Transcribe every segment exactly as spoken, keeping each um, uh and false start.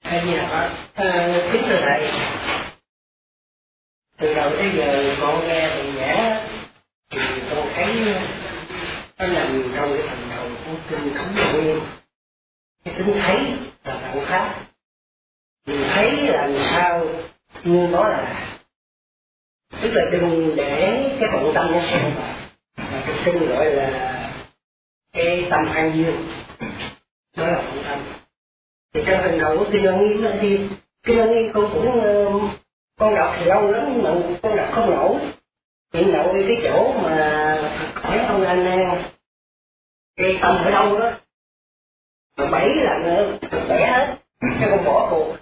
Hay gì hả? À, kính thưa thầy, từ đầu tới giờ con nghe thầy giảng thì con thấy nó nằm trong cái phần đầu của kinh Thống Nguyên. Cái tính thấy là vạn pháp, mình thấy làm sao như nó là, tức là đừng để cái vọng tâm nó xen vào. Và cái kinh gọi là cái tâm an dương, đó là vọng tâm. Thì trong phần đầu của kinh Lăng Nghiêm đó thì kinh Lăng Nghiêm con cũng uh, con đọc thì lâu lắm nhưng mà con đọc không nổi. Hiện nội cái chỗ mà hỏi ông A Nan cái tâm ở đâu đó mà bảy lần nữa bẻ hết cho con bỏ cuộc.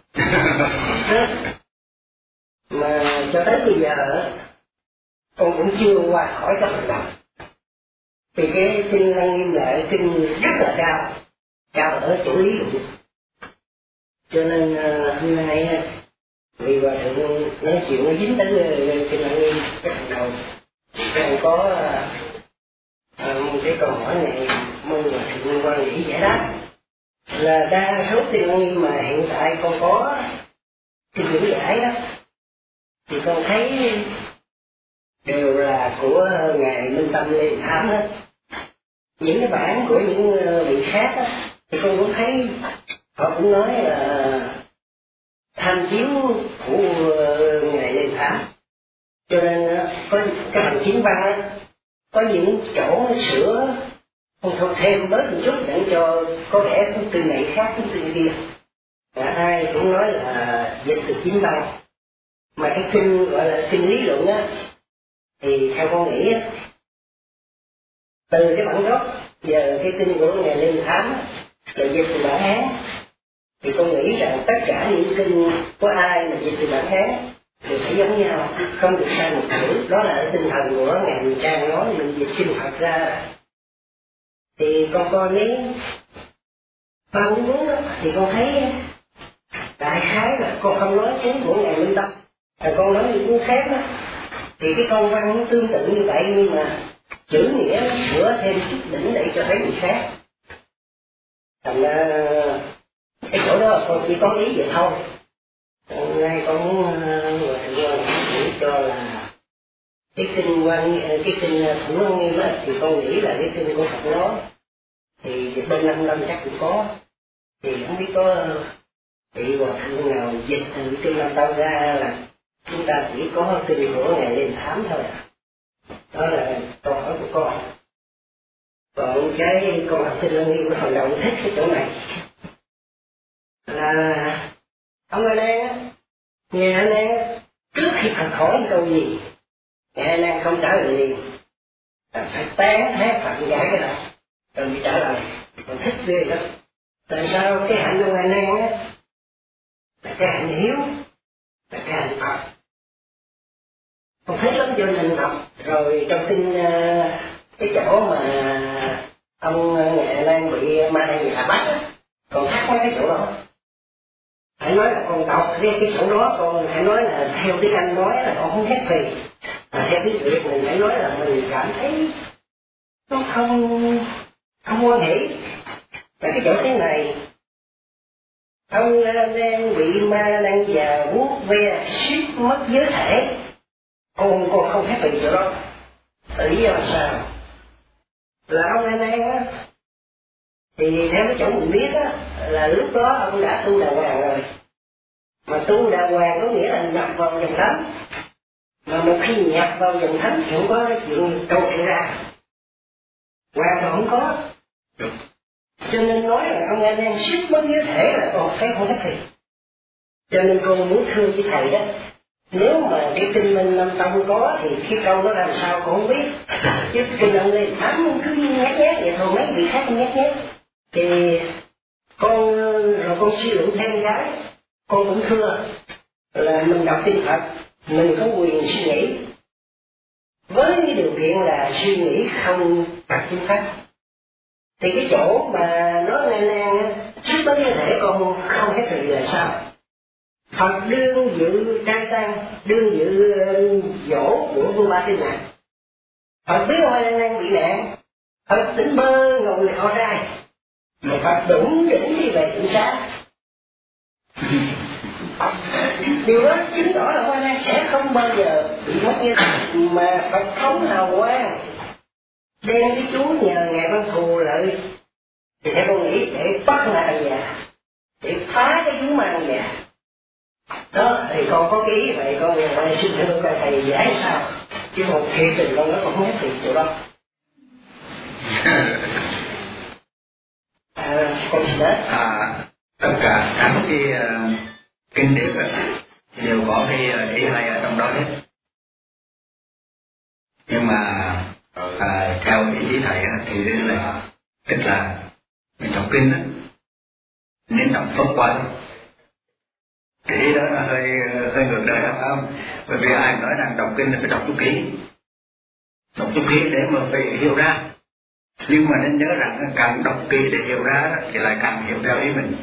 Mà cho tới bây giờ con cũng chưa qua khỏi cái phần đầu. Thì cái kinh Lăng Nghiêm là kinh rất là cao, cao ở chỗ lý luận. Cho nên uh, hôm nay vì hòa thượng nói chuyện nó dính tới kinh Lăng Nghiêm cái phần đầu, còn có uh, một cái câu hỏi này mong hòa thượng quan nghĩ giải đáp. Là đa số kinh Lăng Nghiêm mà hiện tại con có kinh điển giải đó thì con thấy đều là của ngài Minh Tâm Lê Thám đó. Những cái bản của những vị khác đó, thì con cũng thấy họ cũng nói là tham chiếu của ngài Lê Thám. Cho nên có cái phần chính văn đó, có những chỗ sửa không thôi thêm bớt một chút để cho có vẻ cái từ này khác cái từ kia. Và ai cũng nói là dịch từ chính văn. Mà cái kinh gọi là kinh lý luận á thì theo con nghĩ á, từ cái bản gốc giờ cái kinh của ngài Lê Thám là dịch từ bản Hán, thì con nghĩ rằng tất cả những kinh của ai mà dịch từ bản Hán đều phải giống nhau, không được sai một chữ. Đó là tinh thần của ngài Minh Trang nói mình dịch kinh Phật ra. Thì con coi nếu ba bốn bốn đó thì con thấy đại khái là con không nói chính của ngài Minh Tâm, là con nói những cuốn khác đó thì cái công văn nó tương tự như vậy, nhưng mà chữ nghĩa nó sửa thêm chút đỉnh để cho thấy người khác. Thành ra cái chỗ đó con chỉ có ý vậy thôi. Hôm nay con muốn nghĩ cho là cái kinh quan cái kinh Thủ Lăng Nghiêm á thì con nghĩ là cái kinh của Phật nói thì bên năm năm chắc cũng có, thì không biết có vị hòa thượng nào dịch từ kinh Nam Tông ra là chúng ta chỉ có kinh của ngài Lê Thám thôi à. Đó là câu hỏi của con. Còn cái câu hỏi kinh Lăng Nghiêm của phần đầu thích cái chỗ này là ông A Nan á, nghe A Nan trước khi Phật hỏi câu gì nghe A Nan không trả lời liền, là phải tán thét Phật giải cái này rồi mới trả lời. Còn thích ghê đó. Tại sao cái hạnh ông A Nan á là cái hạnh hiếu, là cái hạnh Phật. Con thích lắm cho nên đọc. Rồi trong kinh cái chỗ mà ông Ngài Lan bị ma đày nhà bắt á, còn thắc mắc cái chỗ đó. Phải nói là con đọc cái, cái chỗ đó con phải nói là theo tiếng Anh nói là con không hết phì. Mà theo tiếng Việt mình phải nói là mình cảm thấy nó không không quan hỷ. Và cái chỗ thế này, ông đang bị ma đang già vuốt ve suýt mất giới thể, con con không hết phì chỗ đó. Lý do là sao? Là ông A Nan á, thì theo cái chỗ mình biết á, là lúc đó ông đã tu đàng hoàng rồi. Mà tu đàng hoàng có nghĩa là nhập vào dòng thánh. Mà một khi nhập vào dòng thánh thì không có chuyện trâu chuyện ra, hoàn toàn không có. Cho nên nói là ông A Nan suýt mất giới thể là còn thấy không hết thì. Cho nên con muốn thưa với thầy đó, nếu mà cái kinh Minh Nam Tông có thì cái câu đó làm sao con không biết. Chứ kinh ông Lê Thám cứ nhát nhát vậy thôi, mấy vị khác nhát nhát. Thì con rồi con suy luận thêm cái, con cũng thưa là mình đọc kinh Phật, mình có quyền suy nghĩ, với cái điều kiện là suy nghĩ không đặt chính pháp. Thì cái chỗ mà nói Nan Nan suýt mất giới thể con không hết thì là sao? Phật đương dự trai tăng, đương dự dỗ của vua Ba Tư Nạn. Phật biết ông Nan Nan bị nạn, Phật tỉnh bơ ngồi họ ra, mà Phật đúng đỉnh đi về tỉnh xá. Điều đó chứng tỏ là Hoa Lan sẽ không bao giờ bị mất như thế, mà Phật thống hào quang đem cái chú nhờ Ngài Văn Thù lại thì theo con nghĩ để bắt lại già, để phá cái chú mang già đó. Thì con có cái ý vậy, con ngày xin thưa các thầy giải sao, chứ một thiệt tình con nó không muốn thiệt chỗ đó. À, con xin hết. À, tất cả các cái uh, kinh điển đều có cái ý hay ở trong đó hết, nhưng mà à, theo ý chí thầy thì đây là tức là mình đọc kinh đó, nên đọc phớt qua thôi. Cái ý đó là hơi hơi ngược đời đó, phải không? Bởi vì ai nói rằng đọc kinh là phải đọc chú kỹ, đọc chú kỹ để mà phải hiểu ra. Nhưng mà nên nhớ rằng càng đọc kỹ để hiểu ra thì lại càng hiểu theo ý mình.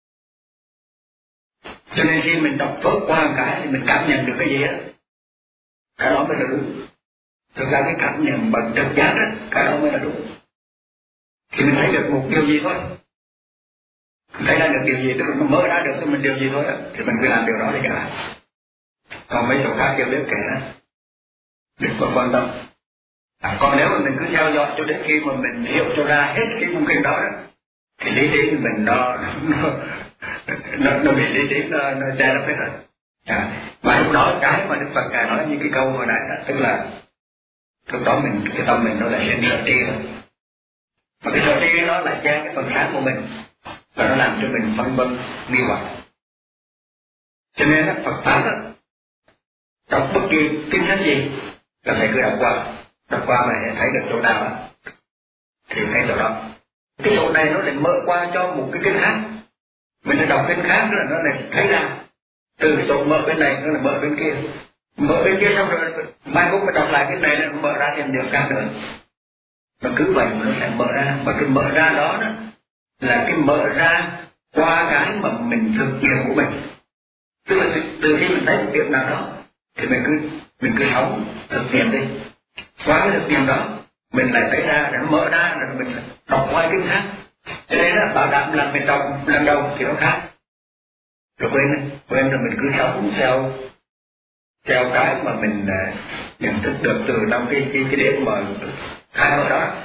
Cho nên khi mình đọc phớt qua một cái thì mình cảm nhận được cái gì á, cái đó mới là đúng. Thực ra cái cảm nhận bằng trực giác đó, cái đó mới là đúng. Thì mình thấy được một điều gì thôi, thấy ra được điều gì, tức là nó mở ra được cho mình điều gì thôi, thì mình cứ làm điều đó để cả. Còn mấy chỗ khác kêu liếc kể đó, đừng có quan tâm. À, còn nếu mà mình cứ theo dõi cho đến khi mà mình hiểu cho ra hết cái cung kinh đó, đó thì lý trí của mình nó nó nó, nó bị lý trí nó, nó che lấp hết rồi. À, và lúc đó cái mà Đức Phật Ngài nói như cái câu hồi nãy đó, tức là lúc đó mình cái tâm mình nó lại hiện sở tri thôi. Mà cái sở tri nó lại che cái phần khác của mình và nó làm cho mình phân vân nghi hoặc. Cho nên đó, Phật pháp đó, đọc bất kỳ kinh sách gì là thầy cứ đọc qua, đọc qua mà thấy được chỗ nào đó, thì thấy chỗ đó. Cái chỗ này nó lại mở qua cho một cái kinh khác, mình đã đọc kinh khác là nó lại thấy ra từ chỗ mở bên này nó là mở bên kia, mở bên kia xong rồi mai cũng phải đọc lại cái này nó mở ra thêm điều khác nữa. Nó cứ vậy mà nó sẽ mở ra, mà cái mở ra đó, đó là cái mở ra qua cái mà mình thực nghiệm của mình. Tức là từ khi mình thấy một điểm nào đó thì mình cứ mình cứ sống thực nghiệm đi, qua cái thực nghiệm đó mình lại thấy ra, nó mở ra rồi mình đọc qua kinh khác. Cho nên là bảo đảm là mình đọc lần đầu thì nó khác, rồi quên quên rồi mình cứ sống theo theo cái mà mình uh, nhận thức được từ trong cái cái cái điểm mà khai mở đó.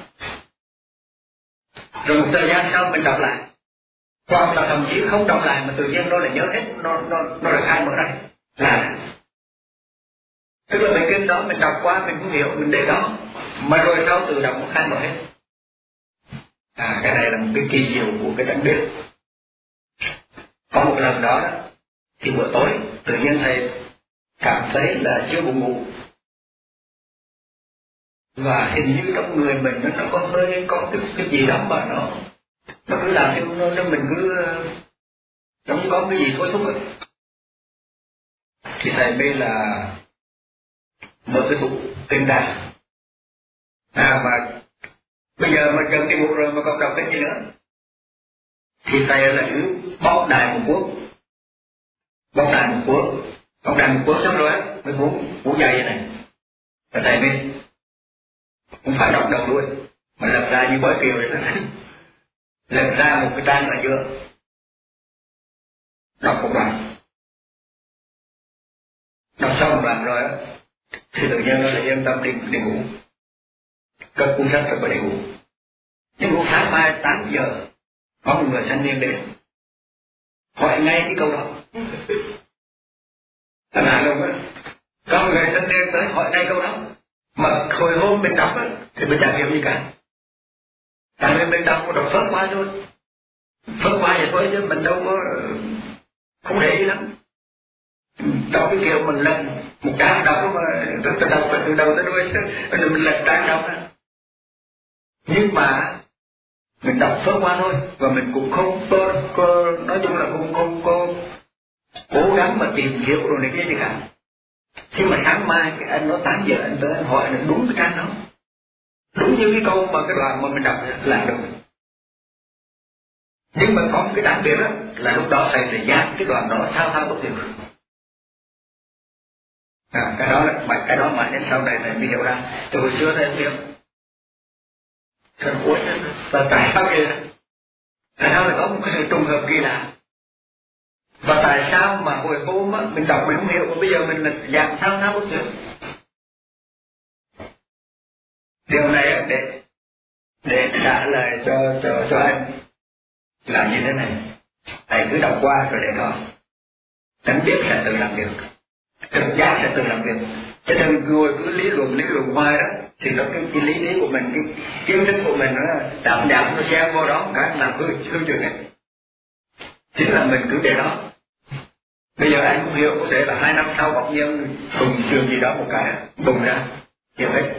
Rồi một thời gian sau mình đọc lại, hoặc là thậm chí không đọc lại mà tự nhiên nó lại nhớ hết, nó nó nó lại khai mở ra là, tức là bài kinh đó mình đọc qua mình không hiểu, mình để đó mà rồi sau tự đọc nó khai mở hết. À, cái này là một cái kỳ diệu của cái tánh biết. Có một lần đó, đó thì buổi tối tự nhiên thầy cảm thấy là chưa buồn ngủ, và hình như trong người mình nó, nó có hơi có cái, cái gì đó mà nó nó cứ làm cho nó, nó mình cứ nó không có cái gì thôi thúc ấy. Thì thầy mới là mở cái bục kinh ra, à mà bây giờ mà cần cái bục rồi mà còn đọc cái gì nữa, thì thầy là cứ bóc đài một cuốc, bóc đài một cuốc, bóc đài một cuốc xong rồi á mới cuốn cuốn dày này, và thầy mới cũng phải đọc đầu đuôi mà lật ra như bói kiều vậy đó. Lật ra một cái trang ở giữa, đọc một đoạn, đọc xong một đoạn rồi thì tự nhiên nó lại yên tâm đi đi ngủ, cất cuốn sách rồi đi ngủ. Nhưng ngủ sáng mai tám giờ có một người thanh niên đến hỏi ngay cái câu đó. Thật là luôn á, có một người thanh niên tới hỏi ngay câu đó, mà hồi hôm mình đọc á thì mình chẳng hiểu gì cả, tại vì mình đọc một đọc phớt qua thôi, phớt qua vậy thôi chứ mình đâu có không để ý lắm. Đọc cái kiểu mình lần một trang đọc mà từ đầu từ đầu tới đuôi rồi mình lật trang đọc á, nhưng mà mình đọc phớt qua thôi, và mình cũng không có, có nói chung là cũng không có cố gắng mà tìm hiểu rồi này kia gì cả. Khi mà sáng mai cái anh nó tám giờ anh tới anh hỏi là đúng cái trang đó, đúng như cái câu mà cái đoạn mà mình đọc là đúng. Nhưng mà có một cái đặc biệt đó là lúc đó thầy lại giác cái đoạn đó sao sao bất thiểu. À, cái đó là cái đó mà đến sau này thầy mới hiểu ra, từ hồi xưa thầy biết thần ủa và tại sao kìa, tại sao lại có một cái trùng hợp kỳ lạ. Và tại sao mà hồi hôm á, mình đọc mình không hiểu, bây giờ mình là dạng thao thao bất tuyệt. Điều này để để trả lời cho cho cho anh là như thế này. Thầy cứ đọc qua rồi để đó. Tánh biết sẽ tự làm việc, trực giác sẽ tự làm việc. Chứ đừng ngồi cứ lý luận lý luận hoài đó, thì nó cái, cái lý lý của mình, cái kiến thức của mình nó đạm đạm nó xen vô đó, cái làm hư hư chuyện này. Chính là mình cứ để đó. Bây giờ anh cũng hiểu, có thể là hai năm sau bỗng nhiên bùng trường gì đó một cái bùng ra, hiểu hết.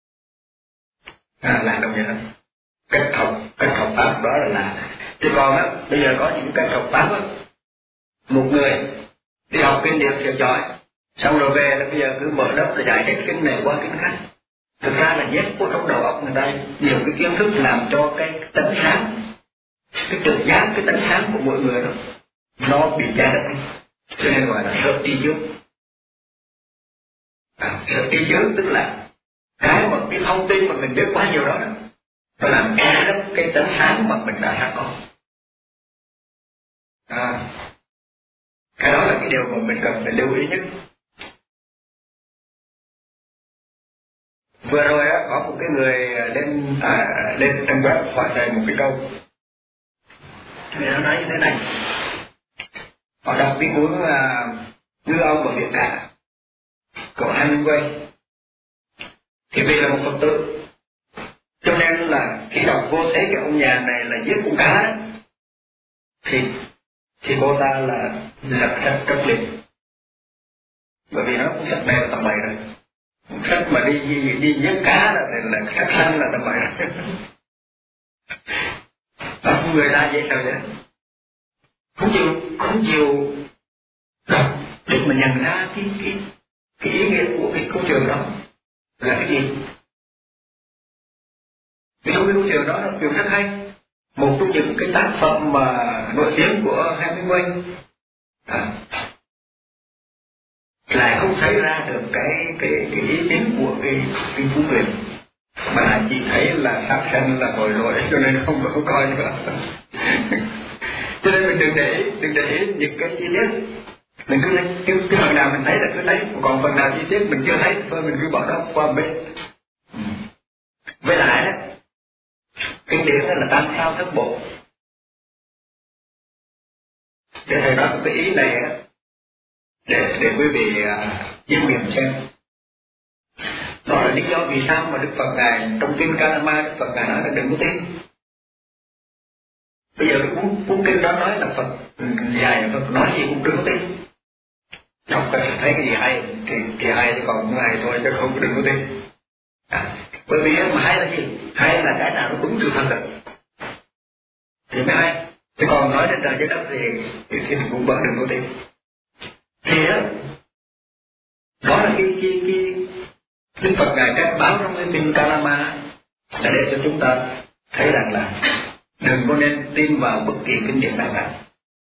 À, là đồng nghĩa cách học, cách học pháp đó là là. Chứ còn á, bây giờ có những cách học pháp á, một người đi học kinh điển thiệt giỏi, xong rồi về là bây giờ cứ mở lớp là giải thích kinh này qua kinh khác. Thực ra là nhét của trong đầu óc người ta nhiều cái kiến thức làm cho cái tánh sáng, cái trực giác, cái tánh sáng của mỗi người đó nó bị che đậy, cho nên gọi là sợ tri trước. À, sợ tri trước tức là cái mà cái thông tin mà mình biết quá nhiều đó, đó nó làm che lấp cái tánh sáng mà mình đã sẵn có. À, cái đó là cái điều mà mình cần phải lưu ý nhất. Vừa rồi á, có một cái người lên à, lên trang web hỏi thầy một cái câu. Người nó nói như thế này: họ đọc cái cuốn là Ngư ông và Biển Cả của Hemingway, thì vì là một Phật tử cho nên là khi đọc vô thấy cái ông nhà này là giết con cá đó, thì thì cô ta là lật sách rất liền, bởi vì nó cũng sách này là tầm bậy rồi. Sách mà đi đi, đi giết cá là là sách xanh là tầm bậy rồi. Đó, người ta dễ sợ vậy, không chịu không chịu đọc để mà nhận ra cái cái cái ý nghĩa của cái câu trường đó là cái gì. Vì trong cái câu trường đó là trường rất hay, một trong những cái tác phẩm mà nổi tiếng của Hemingway à, lại không thấy ra được cái cái cái ý chính của cái cái phú quyền, mà chỉ thấy là sát sanh là tội lỗi, cho nên không có coi nữa. Cho nên mình đừng để đừng để ý những cái chi tiết, mình cứ lấy cái, cái phần nào mình thấy là cứ thấy, còn phần nào chi tiết mình chưa thấy thôi mình cứ bỏ đó qua một bên. Với lại đó, kinh điển là tam sao thất bộ. Để thầy nói cái ý này á, để để quý vị chiêm nghiệm xem. Đó là lý do vì sao mà Đức Phật ngài trong kinh Kalama, Đức Phật ngài nói là đừng có tin. Bây giờ cuốn cuốn kinh đó nói là Phật dài, Phật nói gì cũng đừng có tin. Đọc cái thấy cái gì hay thì thì hay, chứ còn không hay thôi, chứ không đừng có tin. À, bởi vì mà hay là gì? Hay là cái nào nó đúng sự thật rồi thì mới hay. Chứ còn nói đến trời dưới đất thì thì, thì cũng vẫn đừng có tin. Thì đó, đó là cái cái cái Đức Phật ngài cách báo trong cái kinh Kalama là để cho chúng ta thấy rằng là đừng có nên tin vào bất kỳ kinh điển nào cả.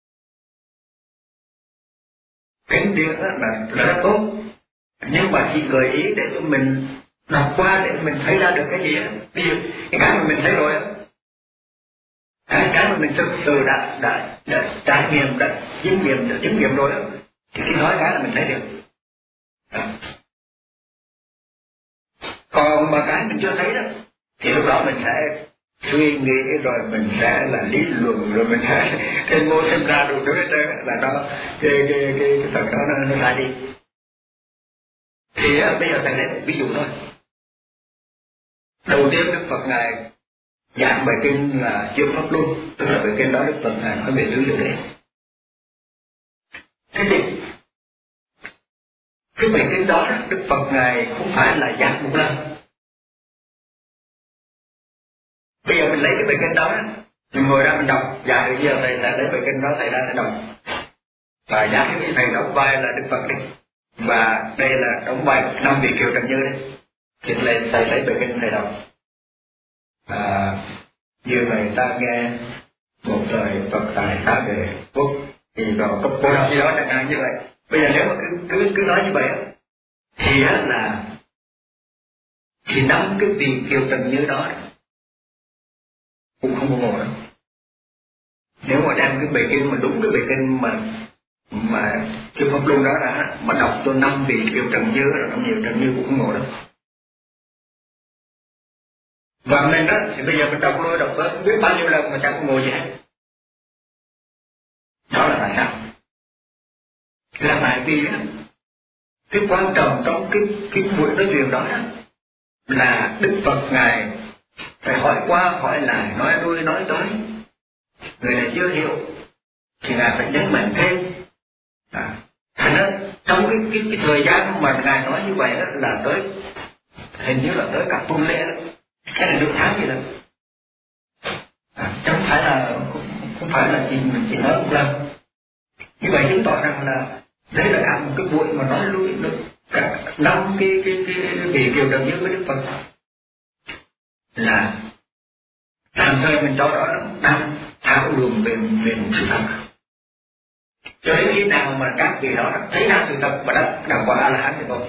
Kinh điển là, là rất tốt, nhưng mà chỉ gợi ý để cho mình đọc qua để mình thấy ra được cái gì á. Ví dụ cái cái mà mình thấy rồi á, cái cái mà mình thực sự đã đã, đã trải nghiệm, đã chứng nghiệm, đã chứng nghiệm rồi á, thì khi nói cái là mình thấy được. Đó. Còn mà cái mình chưa thấy đó, thì lúc đó mình sẽ suy nghĩ, rồi mình sẽ là lý luận, rồi mình sẽ thêm vô thêm ra đủ thứ hết trơn, là nó cái cái cái cái phần đó nó, nó sai đi. Thì á, bây giờ thầy lấy một ví dụ thôi. Đầu tiên Đức Phật ngài giảng bài kinh là Chiêu Pháp Luân, tức là bài kinh đó Đức Phật ngài nói về tứ diệu đế. Cái gì? Cái bài kinh đó Đức Phật ngài không phải là giảng một lần. Bây giờ mình lấy cái bài kinh đó, mình ngồi ra mình đọc, dạ bây giờ thầy sẽ lấy bài kinh đó thầy ra sẽ đọc. Và giả sử thầy đóng vai là Đức Phật đi, và đây là đóng vai năm vị Kiều Trần Như đấy, thì thầy thầy lấy bài kinh thầy đọc. À, như vậy ta nghe một thời Phật tại xá đề quốc, thì vào cấp cô đọc gì đó chẳng hạn như vậy. Bây giờ nếu mà cứ cứ cứ nói như vậy thì á là thì năm cái vị Kiều Trần Như đó cũng không có ngồi đâu. Nếu mà đem cái bài kinh mà đúng cái bài kinh mà mà cái pháp luân đó đã mà đọc cho năm vị kiểu Trần Như rồi năm nhiều Trần Như cũng không ngồi đâu. Và mình đó thì bây giờ mình đọc lui đọc tới biết bao nhiêu lần mà chẳng có ngồi gì hết. Đó là tại sao? Là tại vì đó, cái quan trọng trong cái cái buổi nói chuyện đó là Đức Phật Ngài phải hỏi qua hỏi lại, nói đuôi nói tới, người này chưa hiểu thì Ngài phải nhấn mạnh thêm. À, thành ra trong cái, cái cái thời gian mà Ngài nói như vậy đó là tới hình như là tới cả tuần lễ đó, cái này được tháng gì đó, à, chứ không phải là không, không phải là chỉ mình chỉ nói một lần. Như vậy chứng tỏ rằng là đấy là cả một cái buổi mà nói lui được cả năm cái cái cái vị kiều Trần Như với Đức Phật là làm thời mình cho đó là đang thảo luận về về một sự thật. Cho đến khi nào mà các vị đó thấy ra sự thật và đã đàng quả là hẳn thì thôi.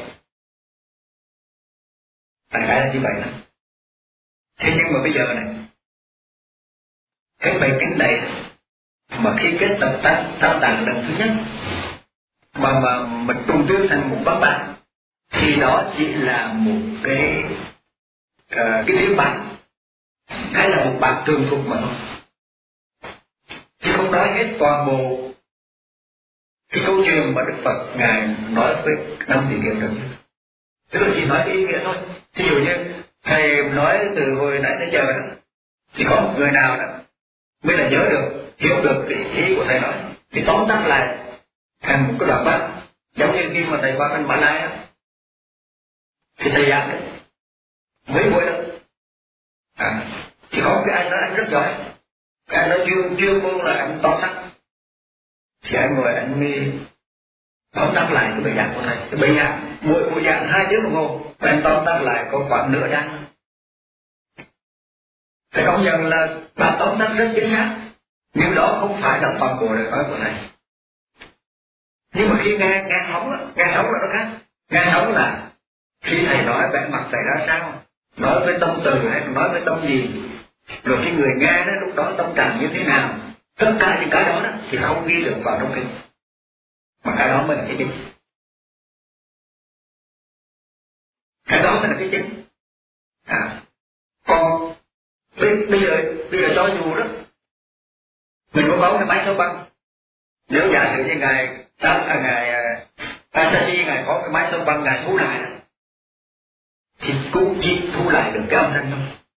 Đại khái là như vậy đó. Thế nhưng mà bây giờ này, cái bài kinh này mà khi kết tập tam tam tạng lần thứ nhất mà mà mình trung tuyết thành một văn bản thì đó chỉ là một cái uh, cái tiếng bản hay là một bản tường thuật mà thôi, chứ không nói hết toàn bộ cái câu chuyện mà Đức Phật Ngài nói với năm vị kiều Trần Như. Tức là chỉ nói cái ý nghĩa thôi. Ví dụ như thầy nói từ hồi nãy đến giờ đó thì có một người nào đó mới là nhớ được, hiểu được cái ý của thầy nói thì tóm tắt lại thành một cái đoạn văn, giống như khi mà thầy qua bên Mã Lai đó thì thầy giảng đấy mấy buổi đó, à, thì có một cái anh nói anh rất giỏi, cái anh nói chuyên chuyên môn là anh tóm tắt, thì anh ngồi anh mới tóm tắt lại cái bài giảng của thầy. Cái bài giảng mỗi buổi giảng hai tiếng đồng hồ, anh tóm tắt lại có khoảng nửa trang. Thầy công nhận là bà tóm tắt rất chính xác, nhưng đó không phải là toàn bộ lời nói của thầy. Nhưng mà khi nghe nghe sống, nghe sống là nó khác. Nghe sống là khi thầy nói vẻ mặt thầy ra sao, nói với tâm từ hay nói với tâm gì, rồi cái người nghe đó lúc đó tâm trạng như thế nào, tất cả những cái đó, đó thì không ghi được vào trong kinh, mà cái đó mới là cái chính. Cái đó mới là cái chính. À, còn bây, bây giờ bây giờ cho dù đó mình có có cái máy số băng, nếu giả sử như ngài à, ngài Asaji ngài có cái máy số băng ngài thu lại thì cũng chỉ thu lại được cái âm thanh thôi.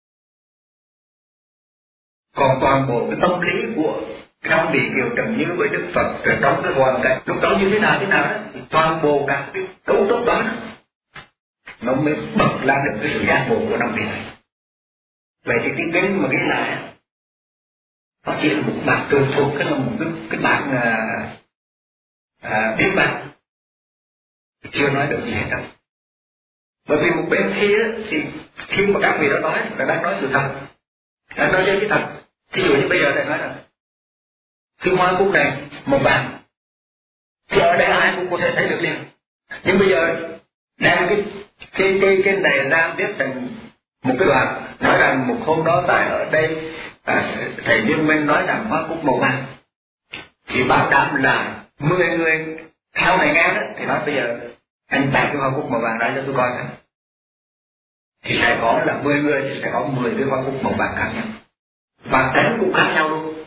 Còn toàn bộ cái tâm lý của trong vị kiều Trần Như với Đức Phật rồi trong cái hoàn cảnh lúc đó như thế nào thế nào đó thì toàn bộ các cái cấu trúc đó nó mới bật ra được cái sự giác ngộ của năm vị này. Vậy thì cái kinh mà ghi lại nó chỉ là một bản tường thuật, cái là một cái cái bản à, à, biên bản, chưa nói được gì hết đâu. Bởi vì một bên kia thì khi mà các vị đó nói là đang nói sự thật, đang nói với cái thật. Thí dụ như bây giờ thầy nói là cái hoa cúc này màu vàng thì ở đây ai cũng có thể thấy được liền, nhưng bây giờ đem cái cái cái cái này ra tiếp thành một cái đoạn nói rằng một hôm đó tại ở đây à, thầy Viên Minh nói rằng hoa cúc màu vàng thì bảo đảm là mười người theo này nghe đó thì nói bây giờ anh tải cái hoa cúc màu vàng ra cho tôi coi đó. Thì sẽ có là mười người thì sẽ có mười cái hoa cúc màu vàng khác nhau, và cánh cũng khác nhau luôn.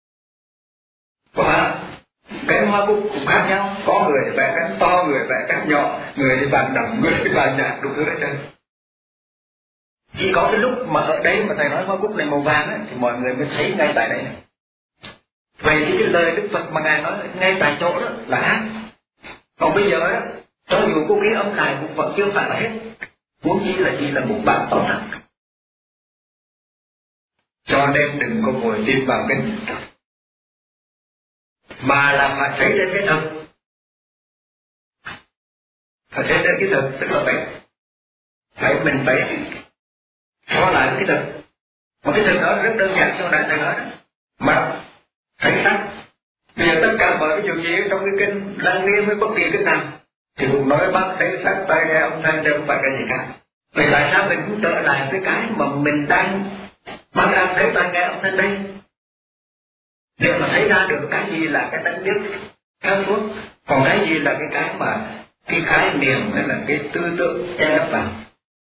Và cái hoa cúc cũng khác nhau, có người thì vẽ cánh to, người vẽ cánh nhỏ, người thì bàn đậm, người thì bàn nhạt, đủ thứ hết trơn. Chỉ có cái lúc mà ở đây mà thầy nói hoa cúc này màu vàng á, thì mọi người mới thấy ngay tại đây. Vậy thì cái lời Đức Phật mà ngài nói ngay tại chỗ đó là khác. Còn bây giờ á, cho dù có cái âm này cũng vẫn chưa phải là hết, huống chi là chỉ là một bản tóm tắt. Cho nên đừng có ngồi tin vào kinh, mà là phải thấy lên cái thực, phải thấy lên cái thực, tức là phải phải mình phải so lại cái thực. Mà cái thực đó rất đơn giản cho đại thầy nói đó, mà thấy sắc. Bây giờ tất cả mọi cái chuyện gì trong cái kinh Lăng Nghiêm với bất kỳ kinh nào thì cũng nói bác thấy sắc, tai nghe âm thanh đều không phải cái gì cả. Vậy tại sao mình cũng trở lại với cái mà mình đang bác đang thấy tai nghe âm thanh đây, để mà thấy ra được cái gì là cái tánh biết, Sáng suốt. Còn cái gì là cái cái mà cái khái niệm hay là cái tư tưởng che lấp vào.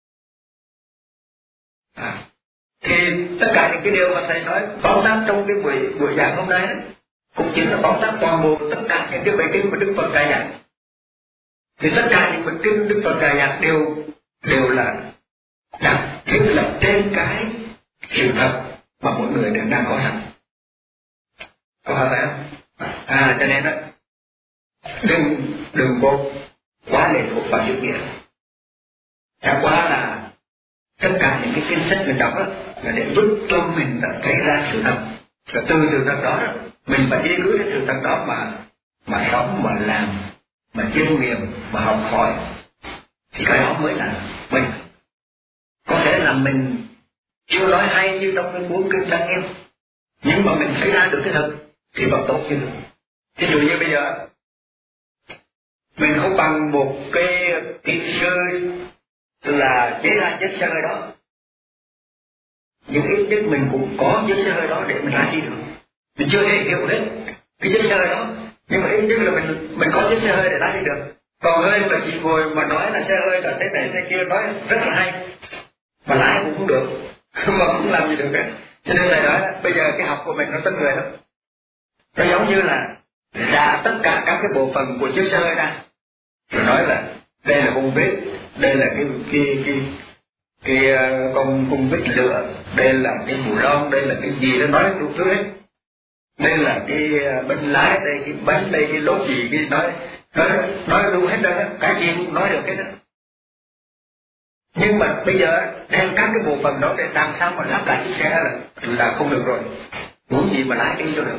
À, thì tất cả những cái điều mà thầy nói tóm tắt trong cái buổi buổi giảng hôm nay ấy, cũng chính là tóm tắt toàn bộ tất cả những cái bài kinh mà Đức Phật dạy dạy. Thì tất cả những bài kinh Đức Phật dạy dạy đều đều là đặt thiết lập trên cái sự thật mà mỗi người đều đang có sẵn. Có phải không? À, cho nên đó, đừng đừng có quá lệ thuộc vào chữ nghĩa. Chẳng quá là tất cả những cái kinh sách mình đọc đó, là để giúp cho mình đã thấy ra sự thật. Và từ sự thật đó, đó mình phải đi cứu cái sự thật đó mà mà sống, mà làm, mà chiêm nghiệm, mà học hỏi, thì cái đó mới là mình. Có thể là mình chưa nói hay như trong cái cuốn kinh Lăng Nghiêm, nhưng mà mình thấy ra được cái thật thì vẫn tốt như thế. Ví dụ như bây giờ mình không bằng một cái kỹ sư là chế ra chất xơ đó, nhưng ít nhất mình cũng có chất xơ đó để mình lái đi được. Mình chưa thể hiểu hết cái chất xơ đó, nhưng mà ít nhất là mình mình có chất xe hơi để lái đi được. Còn hơi mà chị ngồi mà nói là xe hơi là thế này thế kia, nói rất là hay, mà lái cũng không được, mà cũng làm gì được hết. Cho nên thầy nói bây giờ cái học của mình nó tất người lắm. Nó giống như là ra tất cả các cái bộ phận của chiếc xe hơi ra, rồi nói là đây là con vít, đây là cái cái cái cái con con vít lửa, đây là cái bù lon, đây là cái gì đó, nói đủ thứ hết. Đây là cái bánh lái, đây cái bánh, đây cái lốp gì, cái nói nói nói đủ hết đó, cái gì cũng nói được hết đó. Nhưng mà bây giờ đem các cái bộ phận đó để làm sao mà lắp lại chiếc xe là là không được rồi. Muốn gì mà lái đi cho được.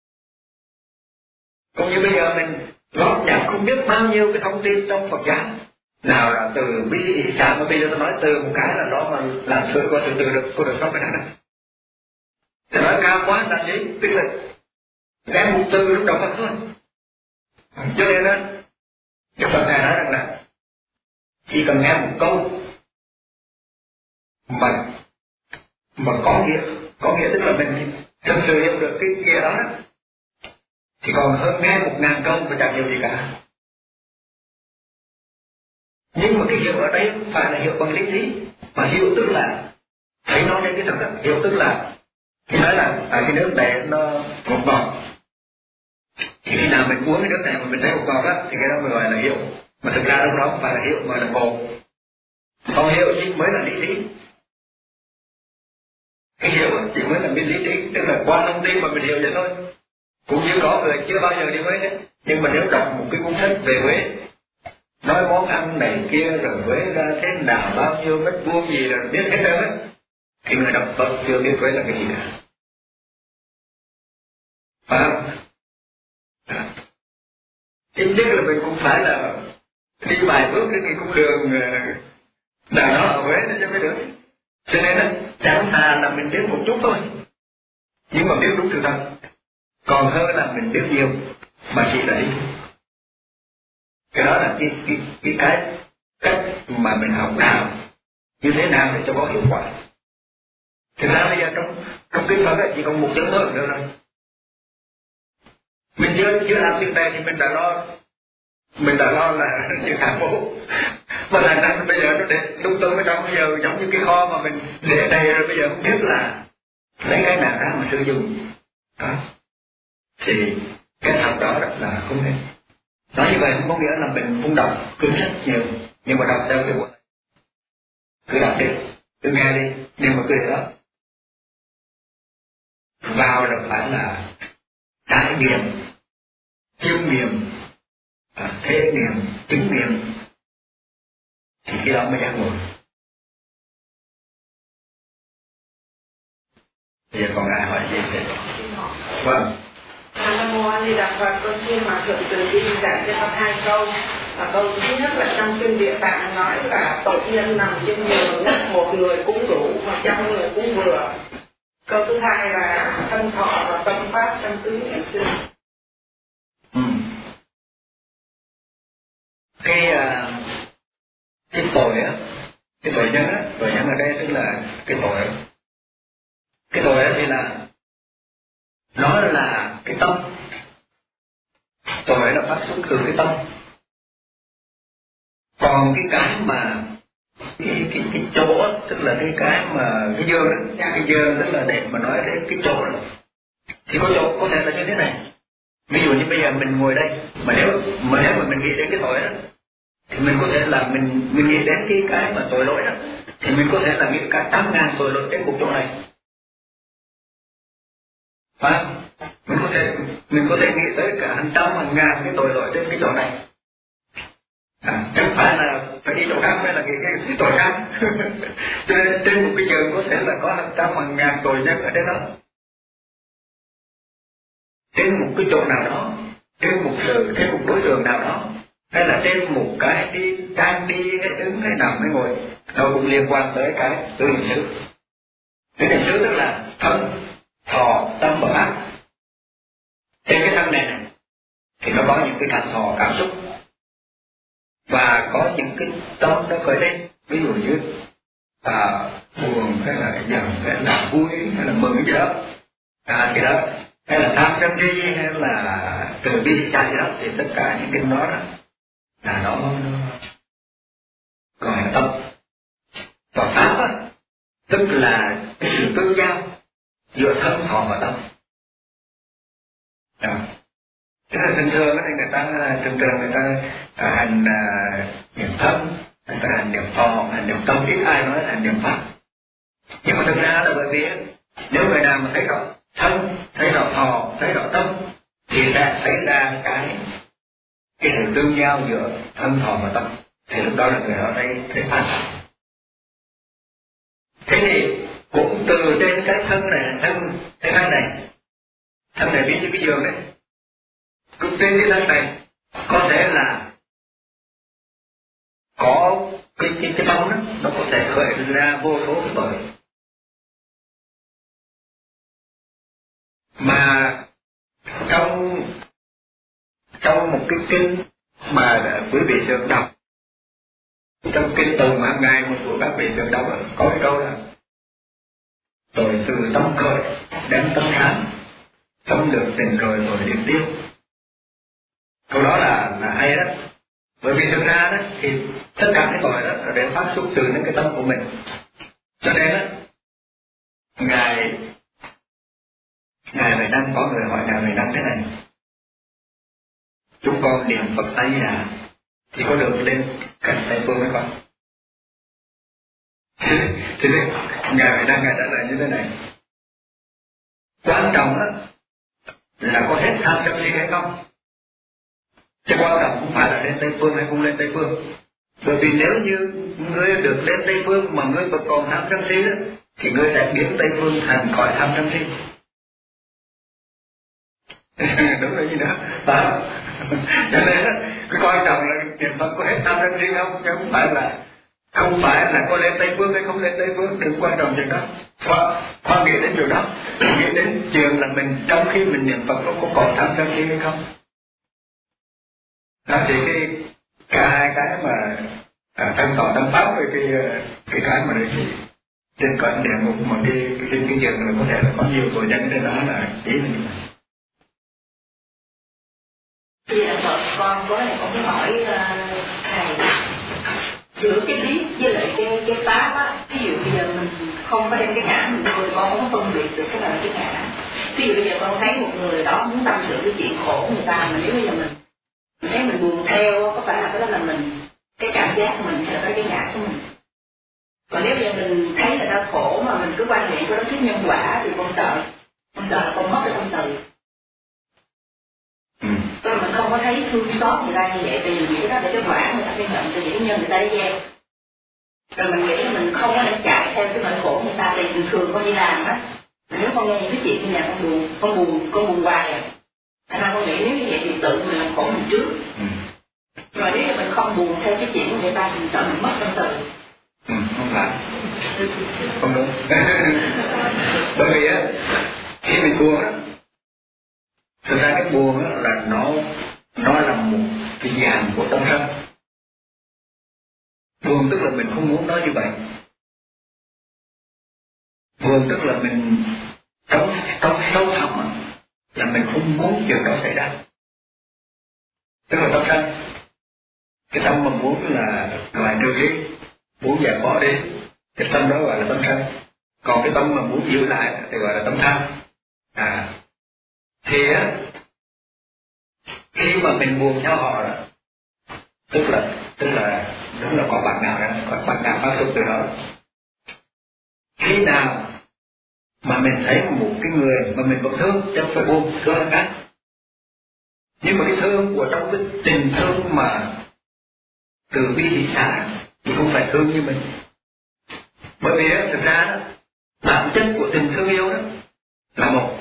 Cũng như bây giờ mình góp nhặt không biết bao nhiêu cái thông tin trong Phật giáo, nào là từ bi xã, mà bây giờ tôi nói từ một cái là đó mà làm sửa qua từ từ được, có được không cái đó này. Tôi nói cao quá là gì, tức là đem một từ lúc đầu Phật thôi. Cho nên đó, cái Phật này nói rằng là chỉ cần nghe một câu mà mà có nghĩa, có nghĩa tức là mình thực sự hiểu được cái nghĩa đó, đó thì còn hơn nghe một ngàn câu mà chẳng hiểu gì cả. Nhưng mà cái hiểu ở đây không phải là hiểu bằng lý trí, mà hiểu tức là thấy nó lên cái thực đó. Hiểu tức là khi nói là ở cái nước này nó ngọt ngọt, thì khi nào mình uống cái nước này mà mình thấy ngọt ngọt á, thì cái đó mới gọi là hiểu. Mà thực ra lúc đó không phải là hiểu mà là cồn. Không hiểu chỉ mới là lý trí. Cái hiểu chỉ mới là bên lý trí, tức là qua thông tin mà mình hiểu vậy thôi. Cũng như có người chưa bao giờ đi Huế hết, nhưng mà nếu đọc một cái cuốn sách về Huế, nói món ăn này kia rồi Huế ra thế nào, bao nhiêu mét vuông gì là biết hết trơn á, thì người đọc Phật chưa biết Huế là cái gì cả. Phải không? Ít nhất là mình cũng phải là đi vài bước đến cái cung đường nào đó ở Huế để cho mới được. Cho nên đó, chẳng thà là mình biết một chút thôi, nhưng mà biết đúng sự thật, còn hơn là mình biết nhiều mà chỉ là đi. Cái đó là cái cái cái cái cách mà mình học đạo như thế nào để cho có hiệu quả. Thực ra bây giờ trong trong kinh Phật ấy, chỉ còn một chữ thôi nữa rồi. Mình chưa chưa làm chuyện này thì mình đã lo mình đã lo là chữ hạng bố. Mà thành ra bây giờ nó để lung tung ở trong, bây giờ giống như cái kho mà mình để đây rồi, bây giờ không biết là lấy cái nào ra mà sử dụng đó. Thì cái học đó là không nên. Nói như vậy không có nghĩa là mình không đọc kinh sách nhiều, nhưng mà đọc theo cái bộ này. Cứ đọc đi, cứ nghe đi, nhưng mà cứ để đó. Vào là phải là trải nghiệm, chiêm nghiệm, thể nghiệm, chứng nghiệm, thì cái đó mới giác ngộ. Bây giờ còn ai hỏi gì thế? Vâng. Nam Mô A Di Đà Phật. Con xin hòa thượng từ bi dạy cho con hai câu. Và câu thứ nhất là trong kinh Địa Tạng nói là tội nhân nằm trên giường ngất, một người cũng đủ và trăm người cũng vừa. Câu thứ hai là thân thọ và tâm pháp trong tứ ngày xưa. Ừ. Cái cái tội á, cái tội nhân á, tội nhân ở đây tức là cái tội. Cái tội á thì là nó là cái tâm. tội là phát xuất từ cái tâm. Còn cái cái mà cái cái cái chỗ, tức là cái cái mà cái dơ đó, cái dơ tức là để mà nói đến cái chỗ đó, thì có chỗ có thể là như thế này. Ví dụ như bây giờ mình ngồi đây, mà nếu mà nếu mà mình nghĩ đến cái tội đó, thì mình có thể là mình mình nghĩ đến cái cái mà tội lỗi đó, thì mình có thể là nghĩ cả tám ngàn tội lỗi trên cuộc chỗ này. Phải không? Mình có thể mình có thể nghĩ tới cả hàng trăm hàng ngàn cái tội lỗi trên cái chỗ này. À, chẳng phải là phải đi chỗ khác mới là cái, cái, cái tội khác. Cho nên trên một cái giường có thể là có hàng trăm hàng ngàn tội nhân ở trên đó. Trên một cái chỗ nào đó, trên một sự, trên một đối tượng nào đó, hay là trên một cái đi đang đi hay đứng hay nằm hay ngồi, nó cũng liên quan tới cái tứ niệm xứ. Tứ niệm xứ tức là thân, thọ, tâm và pháp. Trên cái thân này, này thì nó có những cái cảm thọ cảm xúc và có những cái tâm nó khởi lên, ví dụ như à, buồn hay là giận hay là vui hay là mừng gì đó, à, cái đó hay là tham sân si hay là từ bi xa gì đó, thì tất cả những cái đó đó là nó, nó gọi là tâm. Và pháp á, tức là cái sự tương giao giữa thân thọ và tâm. Đó. Tức là thường thường thì người ta thường thường người ta à, hành à, niệm thân, người ta hành niệm thọ, hành niệm tâm, ít ai nói là hành niệm pháp. Nhưng mà thực ra là bởi vì nếu người nào mà thấy rõ thân, thấy rõ thọ, thấy rõ tâm, thì sẽ thấy ra cái cái sự tương giao giữa thân thọ và tâm. Thì lúc đó là người đó thấy thấy pháp. Thế thì cũng từ trên cái thân này, thân cái thân này, thân này ví như cái giường đấy. Cũng trên cái thân này có thể là có cái cái cái tâm đó, nó có thể khởi ra vô số cái tội. Mà trong trong một cái kinh mà quý vị được đọc, trong kinh tùng hàng ngày một của các vị được đọc, có cái câu là tội từ tâm khởi đến tâm sáng, tâm được tình rồi rồi điểm tiêu. Câu đó là là hay đó, bởi vì thực ra đó thì tất cả cái tội đó là đều phát xuất từ những cái tâm của mình. Cho nên đó, ngài ngài Huệ Năng, có người hỏi ngài Huệ Năng thế này: chúng con niệm Phật A Di Đà thì có được lên cảnh Tây Phương hay không? Thì đấy, ngài Huệ Năng ngài trả lời như thế này: quan trọng đó là có hết tham sân si hay không. Chứ quan trọng không phải là lên Tây Phương hay không lên Tây Phương. Bởi vì nếu như ngươi được lên Tây Phương mà ngươi vẫn còn tham sân si đó, thì ngươi sẽ biến Tây Phương thành cõi tham sân si. Đúng rồi gì nữa. Đó. Cho nên đó, cái quan trọng là niệm Phật có hết tham sân si không, chứ không phải là không phải là có lên Tây Phương hay không lên Tây Phương. Đừng quan trọng chuyện đó. Khoan, khoan nghĩ đến điều đó. Nghĩ đến chuyện là mình trong khi mình niệm Phật nó có còn tham sân si hay không. Đó thì cái cả hai cái mà à, thân thọ tâm pháp với cái cái cái mà đấy trên cõi địa ngục mà cái cái trên cái giường là có thể là có nhiều tội nhân trên đó là ý là như vậy. Thì vợ con có này có cái hỏi uh, thầy giữa cái biết với lại cái cái pháp á, ví dụ bây giờ mình không có đem cái ngã mình thôi, con không phân biệt được cái nào là cái ngã. Ví dụ bây giờ con thấy một người đó muốn tâm sự cái chuyện khổ người ta, mà nếu bây giờ mình mình thấy mình buồn theo, có phải là cái đó là mình, cái cảm giác của mình hay là cái ngã của mình. Còn nếu bây giờ mình thấy là đau khổ mà mình cứ quan niệm của đó thuyết nhân quả thì con sợ, con sợ là con mất cái tâm từ. Ừ. Còn mình không có thấy thương xót người ta như vậy, thì mình nghĩ cái đó để cái quả người ta phải nhận, thì cái nhân người ta đi gieo. Rồi mình nghĩ là mình không có thể chạy theo cái nỗi khổ người ta, thì thường thường con đi làm á, nếu con nghe những cái chuyện như nhà con buồn, con buồn, con buồn hoài à. Thành ra con nghĩ nếu như vậy thì tự mình làm khổ mình trước. Ừ. Rồi nếu như mình không buồn theo cái chuyện của người ta thì sợ mình mất tâm từ. Ừ, không phải. Không đúng. Bởi vì á, khi mình buồn á, thực ra cái buồn á là nó nó là một cái dạng của tâm sân. Buồn tức là mình không muốn nói như vậy. Buồn tức là mình trong trong sâu thẳm á, là mình không muốn chuyện đó xảy ra. tức là tâm sân. Cái tâm mà muốn là loại trừ đi, muốn dẹp bỏ đi, cái tâm đó gọi là tâm sân. Còn cái tâm mà muốn giữ lại thì gọi là tâm tham. À, thì á, khi mà mình buồn theo họ đó, tức là tức là đúng là có bạn nào đó, có bạn nào phát xuất từ đó. Khi nào mà mình thấy một cái người mà mình vẫn thương, chứ không phải buồn thương người khác, nhưng mà cái thương của trong cái tình thương mà từ bi thị xã thì không phải thương như mình. Bởi vì á, thực ra đó, bản chất của tình thương yêu đó là một,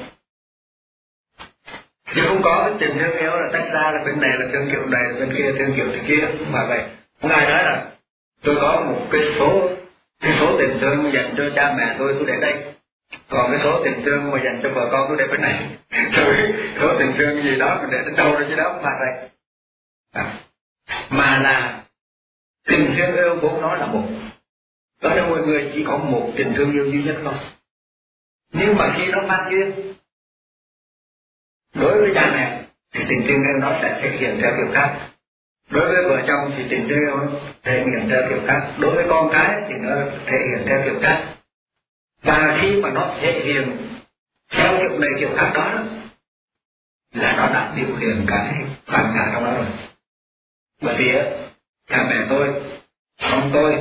chứ không có cái tình thương yêu là tách ra là bên này là thương kiểu này, bên kia thương kiểu thế kia. Không phải vậy. Không ai nói là tôi có một cái số cái số tình thương dành cho cha mẹ tôi tôi để đây, còn cái số tình thương mà dành cho vợ con tôi để bên này, rồi số tình thương gì đó mình để đến đâu rồi chứ đó, không phải vậy. À, mà là tình thương yêu vốn nó là một, đó là mọi người chỉ có một tình thương yêu duy nhất thôi. Nhưng mà khi nó phát duyên đối với cha mẹ thì tình thương yêu nó sẽ thể hiện theo kiểu khác, đối với vợ chồng thì tình thương yêu nó thể hiện theo kiểu khác, đối với con cái thì nó thể hiện theo kiểu khác. Và khi mà nó thể hiện theo kiểu này kiểu khác đó, là nó đã biểu hiện cái bản ngã trong đó rồi. Bởi vì cha mẹ tôi, ông tôi,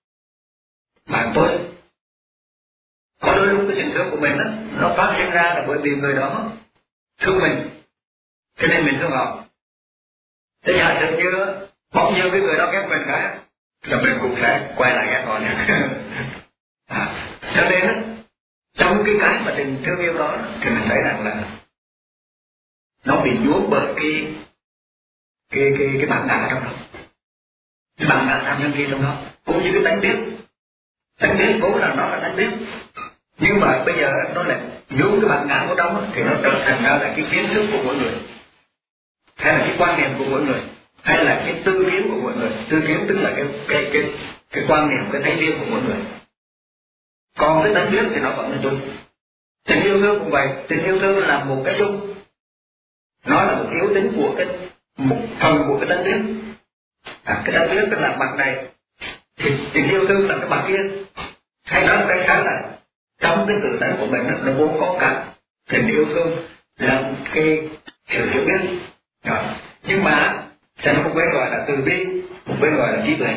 bạn tôi, có đôi lúc cái tình thương của mình đó, nó phát sinh ra là bởi vì người đó thương mình, cho nên mình thương họ. Thế giả sử như bao nhiêu cái người đó ghét mình cả, là mình cũng sẽ quay lại ghét họ nữa. À, cho nên đó, trong cái cái mà tình thương yêu đó thì mình thấy rằng là nó bị nhuốm bởi cái cái cái cái bản ngã trong đó, cái bản ngã tham nhân kia trong đó, cũng như cái tánh biết. Tánh biết vốn là nó là tánh biết, nhưng mà bây giờ nó lại nhuốm cái bản ngã của trong thì nó trở thành ra là cái kiến thức của mỗi người, hay là cái quan niệm của mỗi người, hay là cái tư kiến của mỗi người. Tư kiến tức là cái cái cái cái quan niệm, cái thấy riêng của mỗi người. Còn cái tánh biết thì nó vẫn là chung. Tình yêu thương cũng vậy, tình yêu thương là một cái chung, nó là một yếu tính của cái một phần của cái tánh biết. À, cái tánh biết tức là mặt này thì tình yêu thương là cái mặt kia, hay nói cái khác là trong cái tự tánh của mình nó vốn có cả tình yêu thương là một cái sự hiểu biết. Đó. Nhưng mà sẽ một bên gọi là từ bi, một bên gọi là trí tuệ.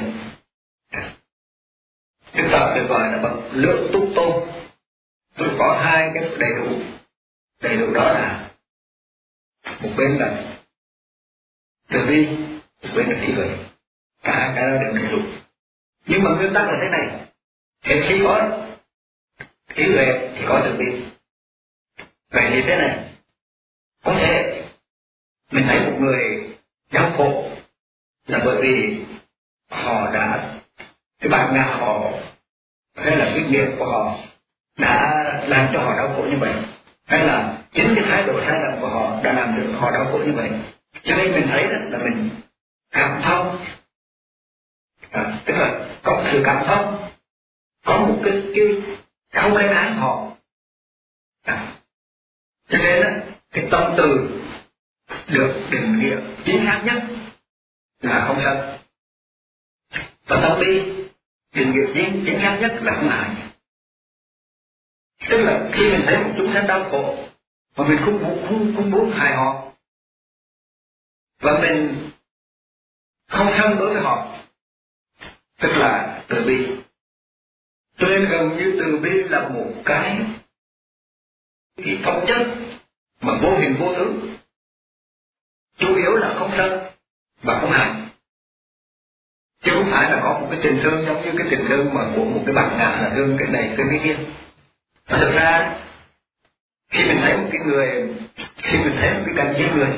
Đức Phật được gọi là bậc lượng túc tôn. Tôi có hai cái đầy đủ, đầy đủ đó là một bên là từ bi, một bên là trí tuệ. Cả cái đó đều đầy đủ. Nhưng mà nguyên tắc là thế này: khi có trí tuệ thì có từ bi. Vậy thì thế này, có thể mình thấy một người đau khổ là bởi vì họ đã, cái bản ngã họ hay là cái nghiệp của họ đã làm cho họ đau khổ như vậy, hay là chính cái thái độ sai lầm của họ đã làm cho họ đau khổ như vậy. Cho nên mình thấy là mình cảm thông, à, tức là có sự cảm thông, có một cái cái không lên án họ. À, cho nên đó, cái tâm từ được định nghĩa chính xác nhất là không sân, và tâm bi định nghĩa chính chính xác nhất là không hại. Tức là khi mình thấy một chúng sanh đau khổ mà mình không muốn không, không muốn hại họ, và mình không sân đối với họ, tức là từ bi. Cho nên gần như từ bi là một cái cái phẩm chất mà vô hình vô tướng, chủ yếu là không sân và không hại, chứ không phải là có một cái tình thương giống như cái tình thương mà của một cái bản ngã là thương cái này thương cái kia. Và thực ra khi mình thấy một cái người, khi mình thấy một cái cảnh giết người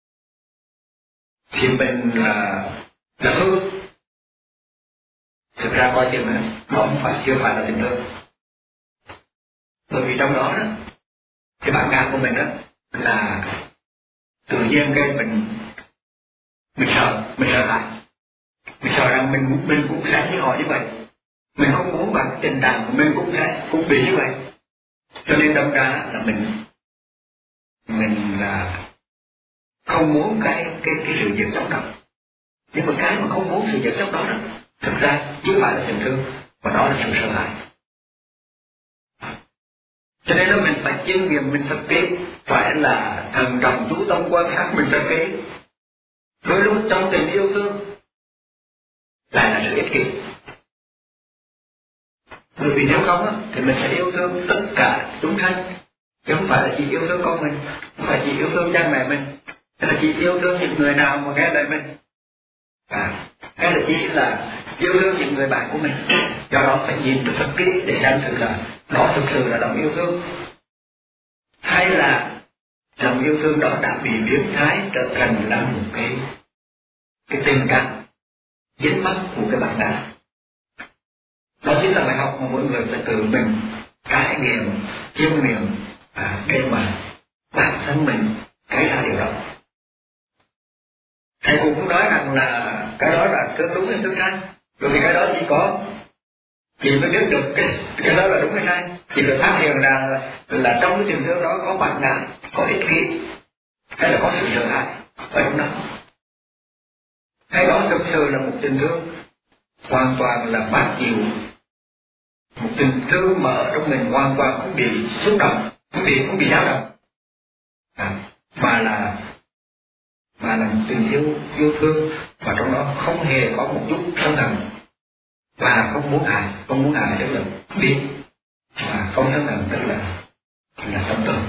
thì mình là là thương. Thực ra coi chừng là nó không phải, chưa phải là tình thương, bởi vì trong đó, đó cái bản ngã của mình đó là tự nhiên cái mình mình sợ, mình sợ hãi, mình sợ rằng mình mình cũng sẽ như họ như vậy, mình không muốn bằng cái tình trạng của mình cũng sẽ cũng bị như vậy. Cho nên đâm ra là mình mình là không muốn cái cái cái sự giật chóc đó. Nhưng mà cái mà không muốn sự giật chóc đó đó, thực ra chứ phải là tình thương, mà đó là sự sợ hãi. Cho nên là mình phải chiêm nghiệm, mình phải biết, phải là thần trọng chú tâm quan sát, mình phải biết. Đôi lúc trong tình yêu thương lại là sự ích kỷ. Bởi vì nếu không á, thì mình sẽ yêu thương tất cả chúng sanh, chứ không phải là chỉ yêu thương con mình, không phải chỉ yêu thương cha mẹ mình, hay là chỉ yêu thương những người nào mà nghe lời mình, à, hay là chỉ là yêu thương những người bạn của mình. Do đó phải nhìn được thật kỹ để xem thử là đó thực sự là lòng yêu thương, hay là lòng yêu thương đó đã bị biến thái trở thành là một cái cái tình cảm dính mắc của cái bản ngã. Đó chính là bài học mà mỗi người phải tự mình trải nghiệm, chiêm nghiệm, à, để mà bản thân mình thấy ra điều đó. Thầy cũng nói rằng là cái đó là tương đúng hay tương sai, bởi vì cái đó chỉ có chị mới biết được cái cái đó là đúng hay sai. Chỉ được phát hiện rằng là, là trong cái tình thương đó có bản ngã, có ích kỷ, hay là có sự sợ hãi ở trong đó, hay đó thực sự là một tình thương hoàn toàn là bát chịu, một tình thương mà ở trong mình hoàn toàn không bị xúc động, không bị không bị dao động, à, mà là mà là một tình yêu yêu thương và trong đó không hề có một chút sân hận và không muốn hại, không muốn hại tức là biết, mà không sân hận tức là là tâm từ.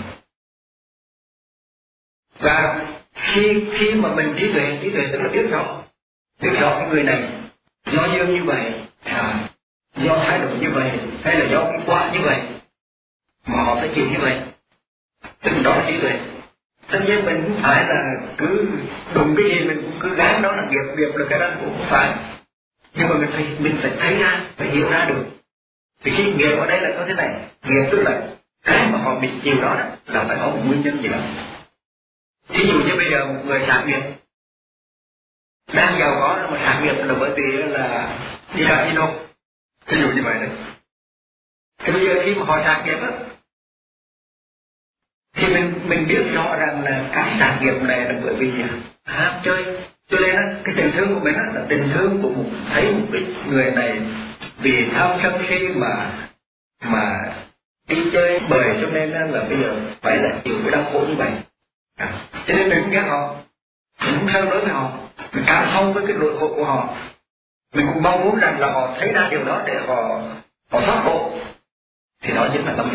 Và khi khi mà mình trí tuệ, trí tuệ tức là biết rõ, biết rõ cái người này do duyên như vậy, à, do thái độ như vậy, hay là do cái quả như vậy mà họ phải chịu như vậy, tức là đó là trí tuệ. Tất nhiên mình cũng phải là cứ đụng cái gì mình cũng cứ gán đó là nghiệp, nghiệp là cái đó cũng không phải, nhưng mà mình phải mình phải thấy ra, phải hiểu ra được. Thì khi nghiệp ở đây là có thế này, nghiệp tức là cái mà họ bị chịu đó, đó là phải có một nguyên nhân gì đó. Thí dụ như bây giờ một người sạc nghiệp đang giàu có mà sạc nghiệp là bởi vì là đi casino, thí dụ như vậy đấy. Thì bây giờ khi mà họ sạc nghiệp á, thì mình mình biết rõ rằng là cái sạc nghiệp này là bởi vì ham chơi, cho nên á cái tình thương của mình á là tình thương của một thấy một cái người này vì tham sân si mà mà đi chơi bời, cho nên là bây giờ phải là chịu cái đau khổ như vậy. À, cho nên mình cũng ghét họ, mình cũng sân đối với họ, mình cảm thông với cái nỗi khổ của họ, mình cũng mong muốn rằng là họ thấy ra điều đó để họ họ thoát khổ, thì đó chính là tâm từ.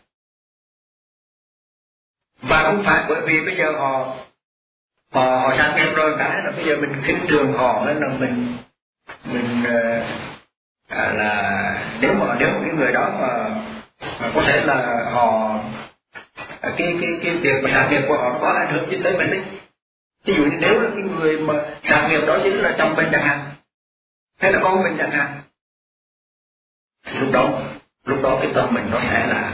Và không phải bởi vì bây giờ họ họ họ sang nghiệp rồi cái là bây giờ mình khinh thường họ, nên là mình mình à, là nếu mà nếu cái người đó mà, mà có thể là họ cái cái cái việc mà sản nghiệp của họ có ảnh hưởng tới mình đấy. Ví dụ như nếu là cái người mà sản nghiệp đó chính là chồng mình chẳng hạn, hay là con mình chẳng hạn, thì lúc đó lúc đó cái tâm mình nó sẽ là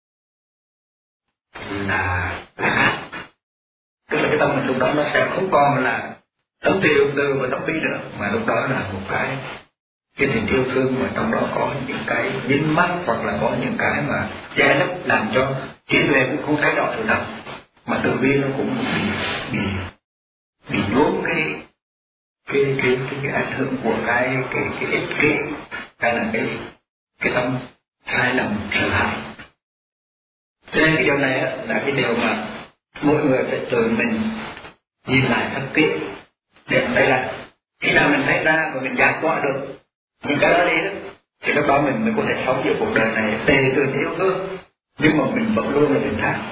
là là khác. Tức là cái tâm mình lúc đó nó sẽ không còn là tấm tiêu từ và tấm phi nữa, mà lúc đó là một cái cái tình yêu thương mà trong đó có những cái dính mắc, hoặc là có những cái mà che lấp làm cho trí tuệ cũng không thấy rõ sự thật, mà tự vi nó cũng bị bị bị nhuốm cái cái cái cái, cái ảnh hưởng của cái cái cái ích kỷ, hay là cái cái tâm sai lầm sợ hãi. Cho nên cái điều này là cái điều mà mỗi người phải tự mình nhìn lại thật kỹ để thấy là khi nào mình thấy ra và mình giải tỏa được những cái đó đi đó, thì lúc đó mình mới có thể sống giữa cuộc đời này tề từ yêu thương, nhưng mà mình vẫn luôn là bình thản,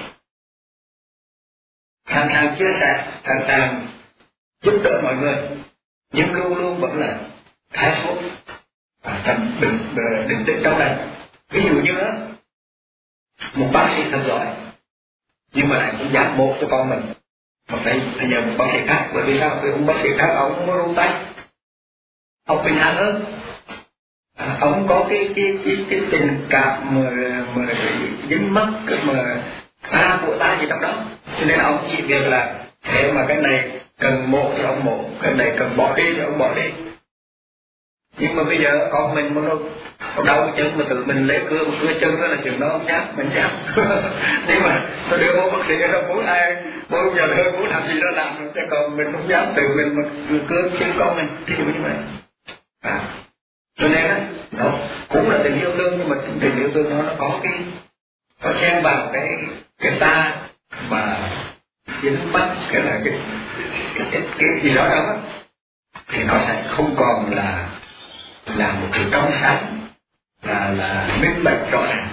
sẵn sàng chia sẻ, sẵn sàng giúp đỡ mọi người, nhưng luôn luôn vẫn là thái suốt và trầm bình bình tĩnh trong này. Ví dụ như đó, một bác sĩ thật giỏi nhưng mà lại cũng giả bộ cho con mình, mà phải phải nhờ một bác sĩ khác, bởi vì sao? Vì ông bác sĩ khác ông không có rung tay, ông bình thản hơn, à, ông có cái cái cái cái tình cảm mà mà dính mắc mà ta của ta gì trong đó, cho nên ông chỉ việc là thế mà cái này cần mổ thì ông mổ, cái này cần bỏ đi thì ông bỏ đi. Nhưng mà bây giờ con mình mà nó đau cái chân mà tự mình lấy cưa một cưa chân đó là chừng đó không dám, mình dám. Nhưng mà tôi đưa vô bác sĩ nó muốn ai muốn giờ hơi muốn làm gì đó làm, chứ còn mình không dám tự mình mà cưa chân con mình, thí dụ như vậy. À, cho nên á, nó cũng là tình yêu thương, nhưng mà tình yêu thương nó nó có cái có xen vào cái cái ta mà dính mắt cái là cái cái, cái, cái gì đó đó thì nó sẽ không còn là là một sự trong sáng, là là minh bạch rõ ràng.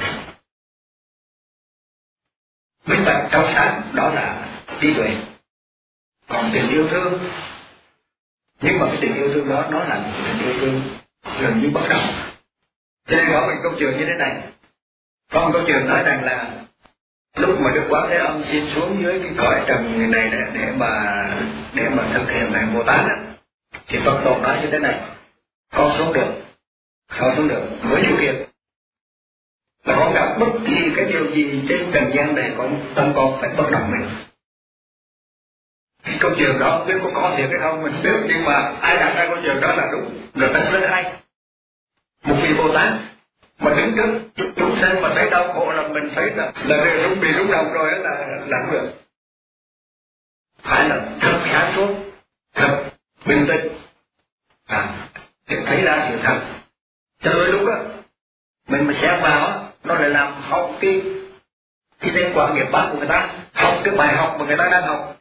Minh bạch trong sáng đó là trí tuệ. Còn tình yêu thương, nhưng mà cái tình yêu thương đó nó là một tình yêu thương gần như bất động. Cho nên có một câu chuyện như thế này, có một câu chuyện nói rằng là lúc mà Đức Quán Thế Âm xin xuống dưới cái cõi trần này để, để mà để mà thực hiện hành Bồ Tát á, thì Phật Tổ nói như thế này: con xuống được, con xuống được với điều kiện là con gặp bất kỳ cái điều gì trên trần gian này, con tâm con phải bất động mình. Cái câu chuyện đó không biết có có thiệt hay không mình biết, nhưng mà ai đặt ra câu chuyện đó là đúng. Rồi ta nói ai? Một vị Bồ Tát mà đứng trước chúng sinh mà thấy đau khổ là mình thấy là là rung bị rung động rồi, là là không được. Phải là thật sáng suốt, thật bình tĩnh, à, thì thấy ra sự thật. Cho đôi lúc á mình mà xen vào á, nó lại làm học cái cái nên quả nghiệp báo của người ta, học cái bài học mà người ta đang học.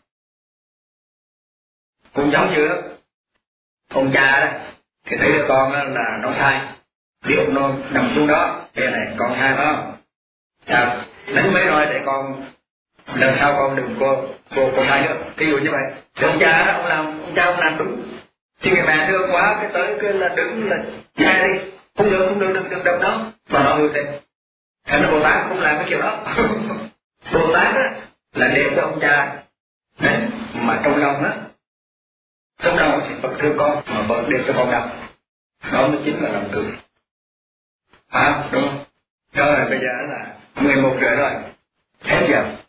Cũng giống như ông cha đó thì thấy đứa con đó là nó sai, liệu nó nằm xuống đó, đây này con sai phải không? À, đánh mấy rồi để con lần sau con đừng cô cô cô sai nữa. Ví dụ như vậy, thì ông cha đó ông làm ông cha ông làm đúng, thì người mẹ thương quá cái tới cái là đứng là cha đi, không được không được đừng đừng đập nó, mà nó ngược lên. Thành ra Bồ Tát không làm cái kiểu đó. Bồ Tát á là để cho ông cha đấy, mà trong lòng á, trong lòng thì Phật thương con mà Phật để cho con đọc, đó mới chính là lòng thương. À đúng không? Đó là bây giờ là mười một giờ rồi, hết giờ.